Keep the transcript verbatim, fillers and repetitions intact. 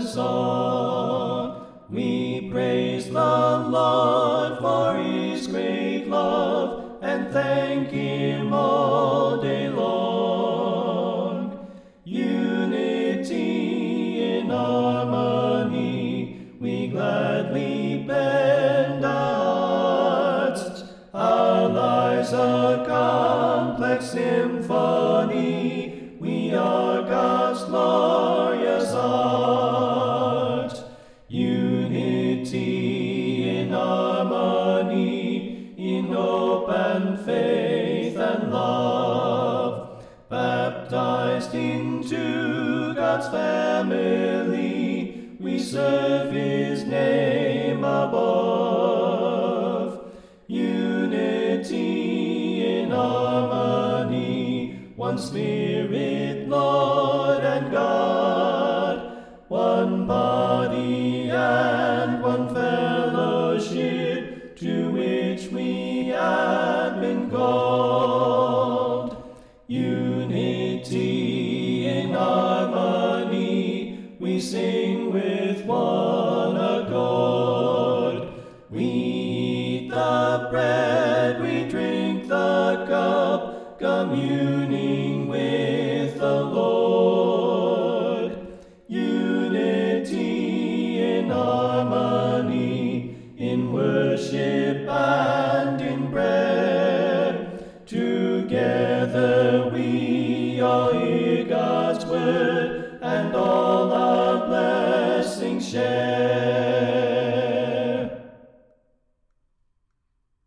song. We praise the Lord for his great love, and thank him all day long. Unity in harmony, we gladly bend our hearts. Our lives a complex symphony, we are God's glorious art. Unity in harmony, in hope and faith and love, baptized into God's family, we serve his name above. Unity in harmony, one Spirit, Lord and God, one body and one fellowship, to which we have been called. Unity in harmony, we sing with one accord. We eat the bread, we drink the cup, communion